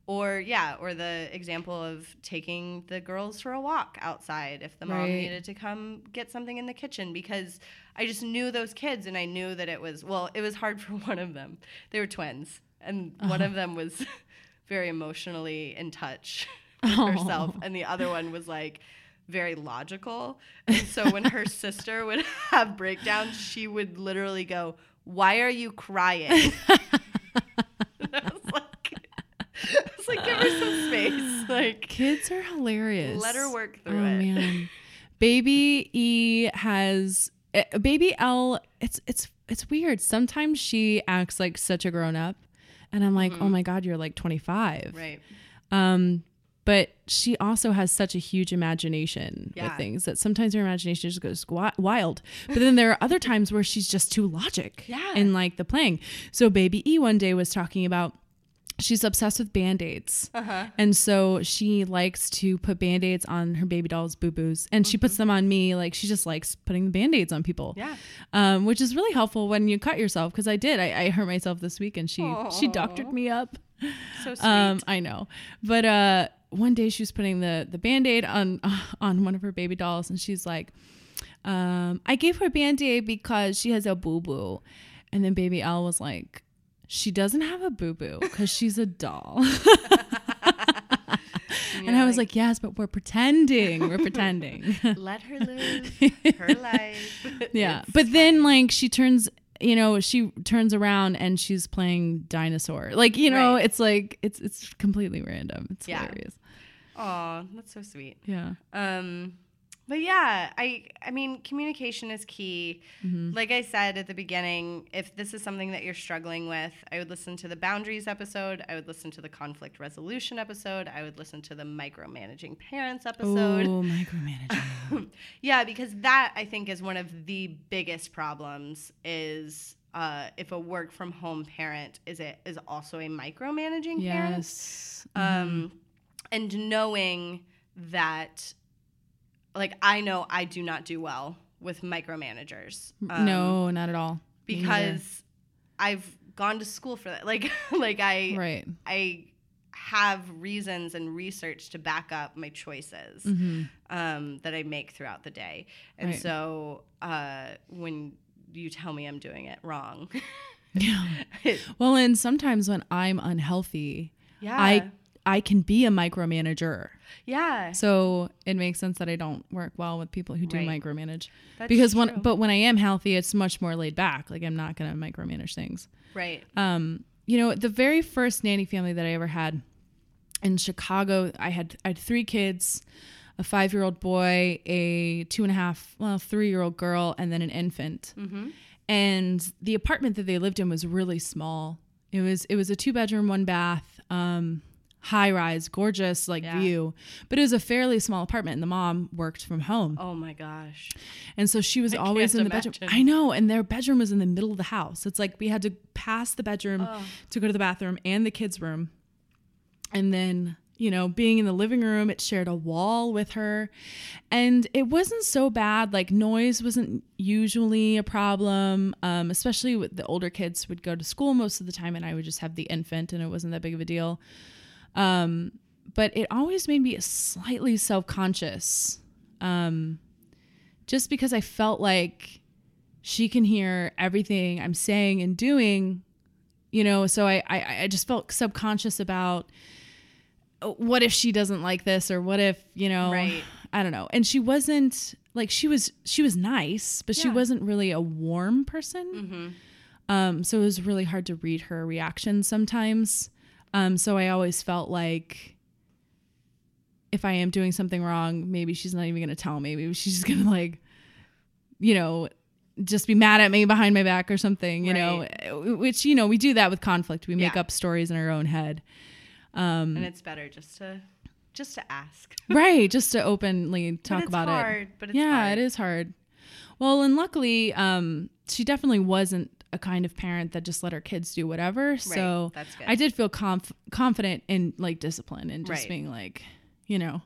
Or, yeah, or the example of taking the girls for a walk outside if the mom Right. needed to come get something in the kitchen, because I just knew those kids, and I knew that it was, well, it was hard for one of them. They were twins, and Uh-huh. one of them was very emotionally in touch with herself, and the other one was like very logical. And so when her sister would have breakdowns, she would literally go, "Why are you crying?" I was like, I was like, give her some space. Like, Kids are hilarious. let her work through oh, it. Man. Baby E has uh, baby L. It's it's it's weird. Sometimes she acts like such a grown up, and I'm like, Mhm. oh my god, you're like twenty-five. Right. Um, but she also has such a huge imagination Yeah. with things that sometimes her imagination just goes wi- wild. But then there are other times where she's just too logic Yeah. in like the playing. So baby E one day was talking about she's obsessed with Band-Aids. Uh-huh. And so she likes to put Band-Aids on her baby doll's boo-boos. And she puts them on me. Like she just likes putting the Band-Aids on people. Yeah. Um, which is really helpful when you cut yourself. Because I did. I, I hurt myself this week and she she Aw. doctored me up. So sweet. Um, I know. But uh, one day she was putting the, the Band-Aid on, on one of her baby dolls. And she's like, um, I gave her Band-Aid because she has a boo-boo. And then baby L was like, she doesn't have a boo-boo because she's a doll. And, you're I was like, yes, but we're pretending. We're pretending. let her live her life. Yeah. It's But then like she turns, you know, she turns around and she's playing dinosaur. Like, you know, Right. it's like, it's, it's completely random. It's Yeah. hilarious. Aw, that's so sweet. Yeah. Um, but yeah, I I mean, communication is key. Mm-hmm. Like I said at the beginning, if this is something that you're struggling with, I would listen to the boundaries episode. I would listen to the conflict resolution episode. I would listen to the micromanaging parents episode. Oh, micromanaging. Yeah, because that I think is one of the biggest problems is uh, if a work from home parent is it is also a micromanaging parent. Yes. Um, and knowing that, like, I know I do not do well with micromanagers. Um, no, not at all. Me neither. because I've gone to school for that. Like, like I, Right. I have reasons and research to back up my choices Mhm. um, that I make throughout the day. And Right. so uh, when you tell me I'm doing it wrong, Yeah. it- Well, and sometimes when I'm unhealthy, yeah, I I can be a micromanager. yeah, So it makes sense that I don't work well with people who do Right. micromanage. that's Because when true. but when I am healthy, it's much more laid back. Like I'm not going to micromanage things. right, Um, you know, the very first nanny family that I ever had in Chicago, I had I had three kids, a five-year-old boy, a two and a half, well, three-year-old girl, and then an infant. mm-hmm. And the apartment that they lived in was really small. It was it was a two-bedroom, one bath, um, high rise, gorgeous like Yeah. view, but it was a fairly small apartment. And the mom worked from home, Oh my gosh, and so she was I always can't in the bedroom. imagine. I know, and their bedroom was in the middle of the house. It's like we had to pass the bedroom Oh. to go to the bathroom and the kids' room, and then you know being in the living room, it shared a wall with her, and it wasn't so bad. Like noise wasn't usually a problem, um, especially with the older kids would go to school most of the time, and I would just have the infant, and it wasn't that big of a deal. Um, but it always made me slightly self-conscious, um, just because I felt like she can hear everything I'm saying and doing, you know, so I, I, I just felt subconscious about uh, what if she doesn't like this, or what if, you know, Right. I don't know. And she wasn't like, she was, she was nice, but she Yeah. wasn't really a warm person. mm-hmm. Um, so it was really hard to read her reactions sometimes. Um, so I always felt like if I am doing something wrong, maybe she's not even going to tell me. Maybe she's just going to like, you know, just be mad at me behind my back or something, you know, which, you know, we do that with conflict. We make Yeah. up stories in our own head. Um, And it's better just to just to ask. right. Just to openly talk but it's about hard, it. But it's yeah, hard. it is hard. Well, and luckily, um, she definitely wasn't a kind of parent that just let her kids do whatever. So that's good. I did feel conf- confident in like discipline and just Right. being like, you know,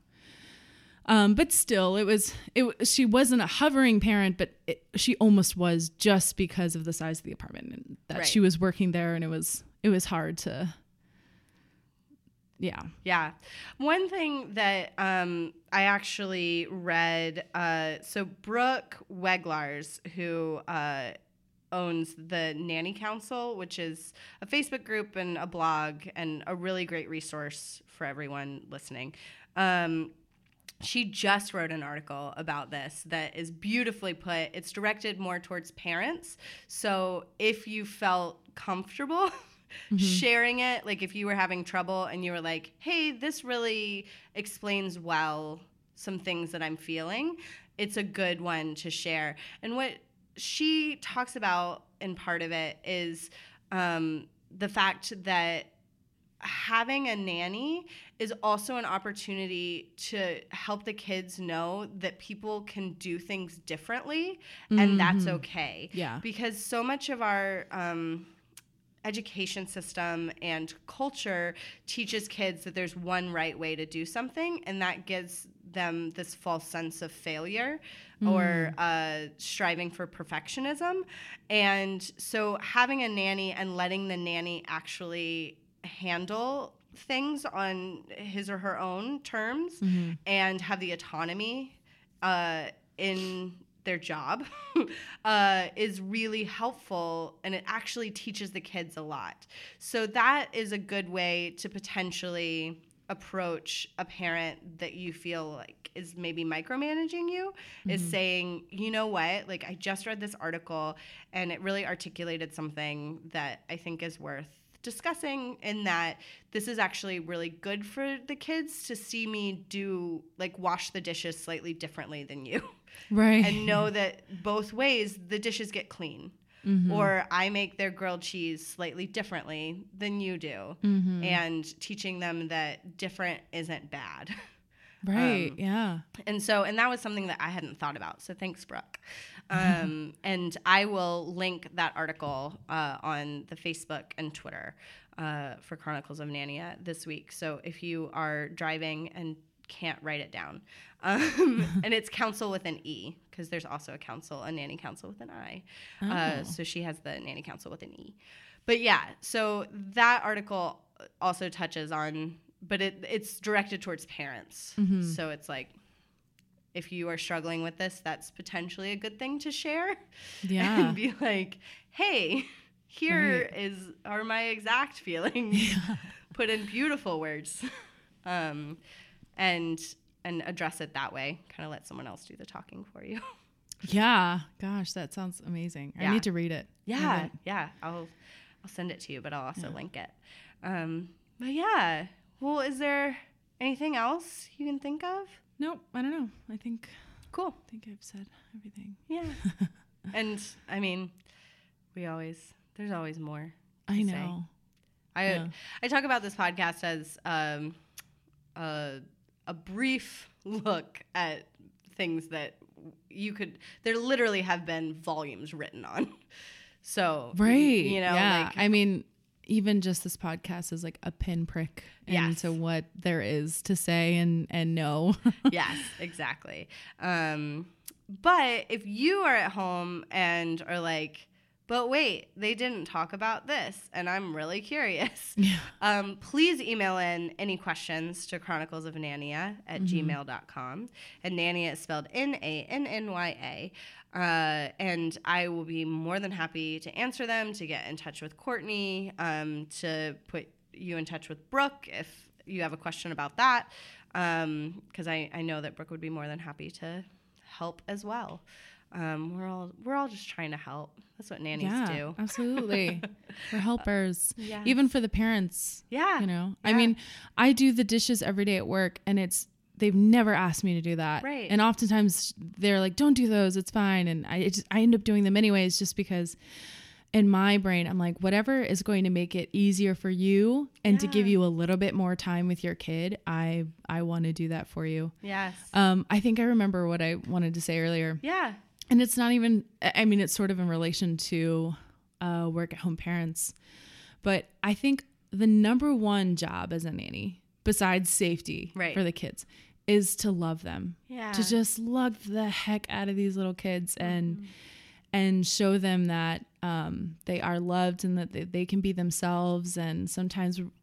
um, but still it was, it, she wasn't a hovering parent, but it, she almost was just because of the size of the apartment and that Right. she was working there. And it was, it was hard to, yeah. Yeah. One thing that um, I actually read, uh, so Brooke Weglars, who uh, owns the Nanny Council, which is a Facebook group and a blog and a really great resource for everyone listening. Um, she just wrote an article about this that is beautifully put. It's directed more towards parents. So if you felt comfortable mm-hmm. sharing it, like if you were having trouble and you were like, hey, this really explains well some things that I'm feeling, it's a good one to share. And what she talks about in part of it is um, the fact that having a nanny is also an opportunity to help the kids know that people can do things differently mm-hmm. and that's okay. Yeah. Because so much of our um, education system and culture teaches kids that there's one right way to do something, and that gives them this false sense of failure mm. or uh, striving for perfectionism. And so having a nanny and letting the nanny actually handle things on his or her own terms mm-hmm. and have the autonomy uh, in their job uh, is really helpful, and it actually teaches the kids a lot. So that is a good way to potentially approach a parent that you feel like is maybe micromanaging you, mm-hmm. is saying, you know what, like I just read this article and it really articulated something that I think is worth discussing, in that this is actually really good for the kids to see me do, like, wash the dishes slightly differently than you. Right. And know that both ways the dishes get clean. Mm-hmm. Or I make their grilled cheese slightly differently than you do. Mm-hmm. And teaching them that different isn't bad. Right, um, yeah. And so, and that was something that I hadn't thought about. So thanks, Brooke. Um, and I will link that article uh, on the Facebook and Twitter uh, for Chronicles of Nania this week. So if you are driving and can't write it down, um, and it's council with an E, because there's also a council, a nanny council with an I. Oh. Uh, so she has the nanny council with an E. But yeah, so that article also touches on, but it it's directed towards parents. Mm-hmm. So it's like, if you are struggling with this, that's potentially a good thing to share. Yeah. And be like, hey, here right. is are my exact feelings. Yeah. Put in beautiful words. Um, and and address it that way. Kind of let someone else do the talking for you. Yeah. Gosh, that sounds amazing. Yeah. I need to read it. Yeah. It. Yeah. I'll I'll send it to you, but I'll also yeah. link it. Um, but yeah. Well, is there anything else you can think of? Nope, I don't know. I think cool. I think I've said everything. Yeah. And I mean, we always there's always more. I know. Say. I yeah. I talk about this podcast as um, a a brief look at things that you could. There literally have been volumes written on. So right, you know, yeah. like, I mean, even just this podcast is like a pinprick yes. into what there is to say and, and know. Yes, exactly. Um, but if you are at home and are like, but wait, they didn't talk about this, and I'm really curious, yeah. um, please email in any questions to chronicles of nania at mm-hmm. gmail dot com. And Nania is spelled N A N N Y A. Uh, and I will be more than happy to answer them, to get in touch with Courtney, um, to put you in touch with Brooke if you have a question about that, because um, I, I know that Brooke would be more than happy to help as well. Um, we're all we're all just trying to help. That's what nannies yeah, do. Absolutely. We're helpers. Uh, yes. Even for the parents. Yeah. You know, yeah. I mean, I do the dishes every day at work, and it's, they've never asked me to do that. Right. And oftentimes they're like, don't do those. It's fine. And I, it just, I end up doing them anyways, just because in my brain, I'm like, whatever is going to make it easier for you and yeah. to give you a little bit more time with your kid, I, I want to do that for you. Yes. Um, I think I remember what I wanted to say earlier. Yeah. And it's not even, I mean, it's sort of in relation to uh, work at home parents. But I think the number one job as a nanny, besides safety right. for the kids, is to love them. Yeah. To just love the heck out of these little kids and mm-hmm. and show them that um, they are loved and that they, they can be themselves. And sometimes,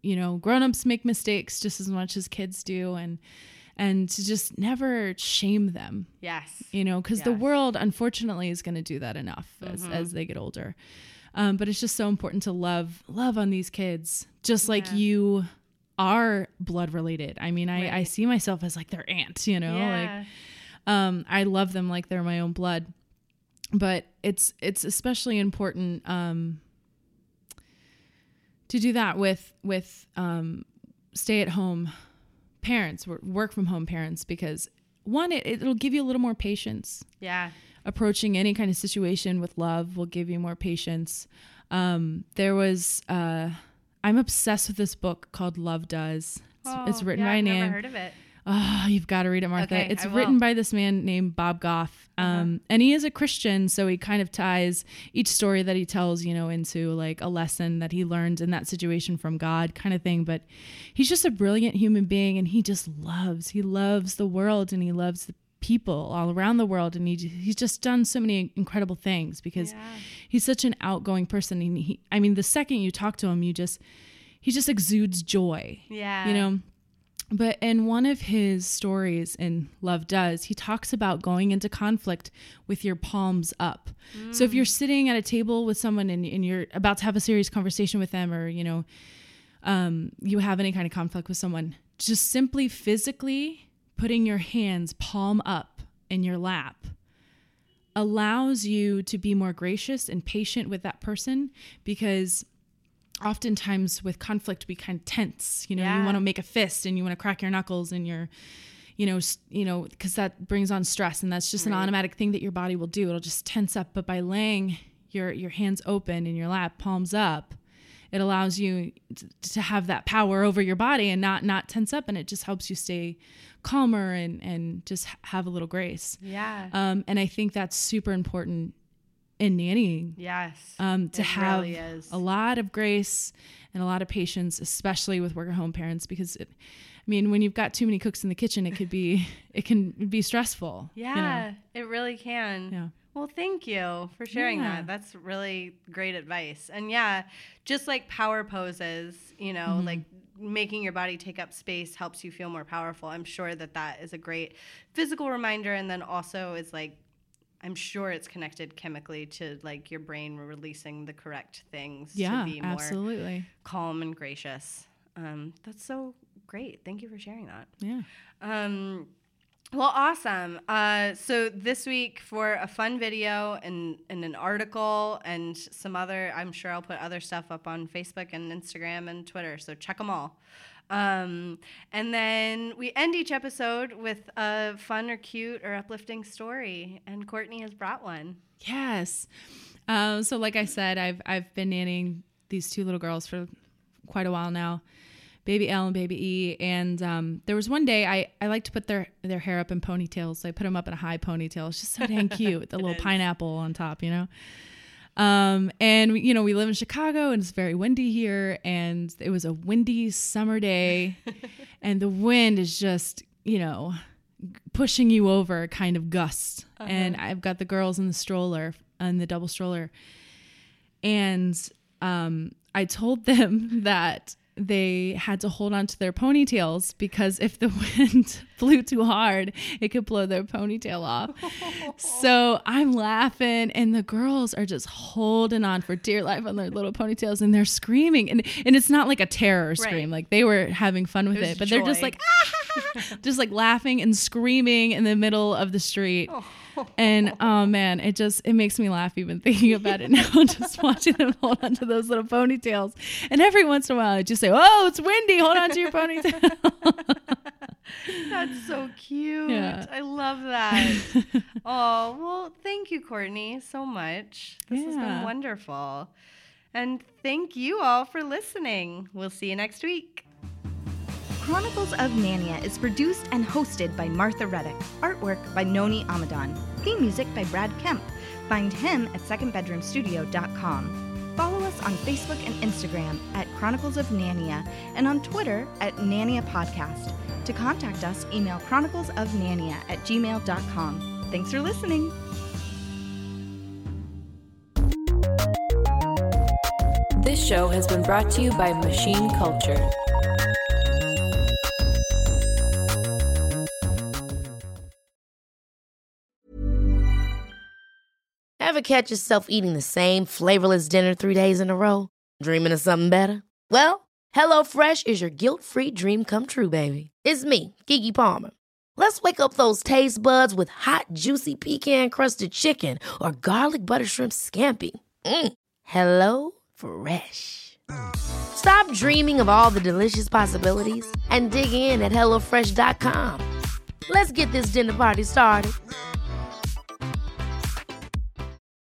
you know, grown-ups make mistakes just as much as kids do, and and to just never shame them. Yes. You know, because yes. the world, unfortunately, is going to do that enough as, mm-hmm. as they get older. Um, but it's just so important to love love on these kids, just like yeah. you are blood related. I mean, I, right. I see myself as like their aunt, you know, yeah. like um, I love them like they're my own blood. But it's it's especially important um, to do that with with um, stay at home parents, work from home parents, because one, it, it'll give you a little more patience. Yeah. Approaching any kind of situation with love will give you more patience. Um, there was, uh, I'm obsessed with this book called Love Does. It's, oh, it's written yeah, by a I've name. never heard of it. Oh, you've got to read it, Martha. Okay, it's I written will. by this man named Bob Goff. Um, uh-huh. And he is a Christian, so he kind of ties each story that he tells, you know, into like a lesson that he learned in that situation from God kind of thing. But he's just a brilliant human being, and he just loves, he loves the world, and he loves the people all around the world. And he, he's just done so many incredible things because yeah. he's such an outgoing person. And he, I mean, the second you talk to him, you just, he just exudes joy. Yeah. You know? But in one of his stories in Love Does, he talks about going into conflict with your palms up. Mm. So if you're sitting at a table with someone and, and you're about to have a serious conversation with them, or, you know, um, you have any kind of conflict with someone, just simply physically putting your hands palm up in your lap allows you to be more gracious and patient with that person, because oftentimes with conflict, we kind of tense, you know, yeah. you want to make a fist and you want to crack your knuckles and you're, you know, you know, because that brings on stress, and that's just right. an automatic thing that your body will do. It'll just tense up. But by laying your, your hands open in your lap, palms up, it allows you to, to have that power over your body and not, not tense up. And it just helps you stay calmer and, and just have a little grace. Yeah. Um, and I think that's super important in nannying. Yes. Um, to it have really is. a lot of grace and a lot of patience, especially with work at home parents, because it, I mean, when you've got too many cooks in the kitchen, it could be, it can be stressful. Yeah, you know? it really can. Yeah. Well, thank you for sharing Yeah. that. That's really great advice. And yeah, just like power poses, you know, Mm-hmm. like making your body take up space helps you feel more powerful. I'm sure that that is a great physical reminder. And then also is like, I'm sure it's connected chemically to like your brain releasing the correct things Yeah, to be more absolutely. calm and gracious. Um, that's so great. Thank you for sharing that. Yeah. Um, well, awesome. Uh, so this week for a fun video and, and an article and some other, I'm sure I'll put other stuff up on Facebook and Instagram and Twitter. So check them all. Um, and then we end each episode with a fun or cute or uplifting story. And Courtney has brought one. Yes. Um, so like I said, I've, I've been nannying these two little girls for quite a while now, baby L and baby E. And, um, there was one day I, I like to put their, their hair up in ponytails. So I put them up in a high ponytail. It's just so dang cute with the little is. pineapple on top, you know? Um, and you know, we live in Chicago and it's very windy here, and it was a windy summer day and the wind is just, you know, pushing you over kind of gusts. Uh-huh. And I've got the girls in the stroller, in the double stroller. And, um, I told them that they had to hold on to their ponytails because if the wind blew too hard, it could blow their ponytail off. So I'm laughing and the girls are just holding on for dear life on their little ponytails and they're screaming. And and it's not like a terror scream. Right. Like they were having fun with it, it, but joy. they're just like, ah, just like laughing and screaming in the middle of the street. Oh. And oh man, it just, it makes me laugh even thinking about it now, just watching them hold on to those little ponytails. And every once in a while I just say, oh, it's windy, hold on to your ponytail. That's so cute. Yeah. I love that. Oh, well, thank you, Courtney, so much. This Yeah. has been wonderful. And thank you all for listening. We'll see you next week. Chronicles of Nania is produced and hosted by Martha Reddick. Artwork by Noni Amadan. Theme music by Brad Kemp. Find him at second bedroom studio dot com. Follow us on Facebook and Instagram at Chronicles of Nania and on Twitter at Nania Podcast. To contact us, email chroniclesofnania at gmail dot com. Thanks for listening. This This show has been brought to you by Machine Culture. Ever catch yourself eating the same flavorless dinner three days in a row? Dreaming of something better? Well, HelloFresh is your guilt-free dream come true, baby. It's me, Keke Palmer. Let's wake up those taste buds with hot, juicy pecan-crusted chicken or garlic butter shrimp scampi. Mm. Hello Fresh. Stop dreaming of all the delicious possibilities and dig in at hello fresh dot com. Let's get this dinner party started.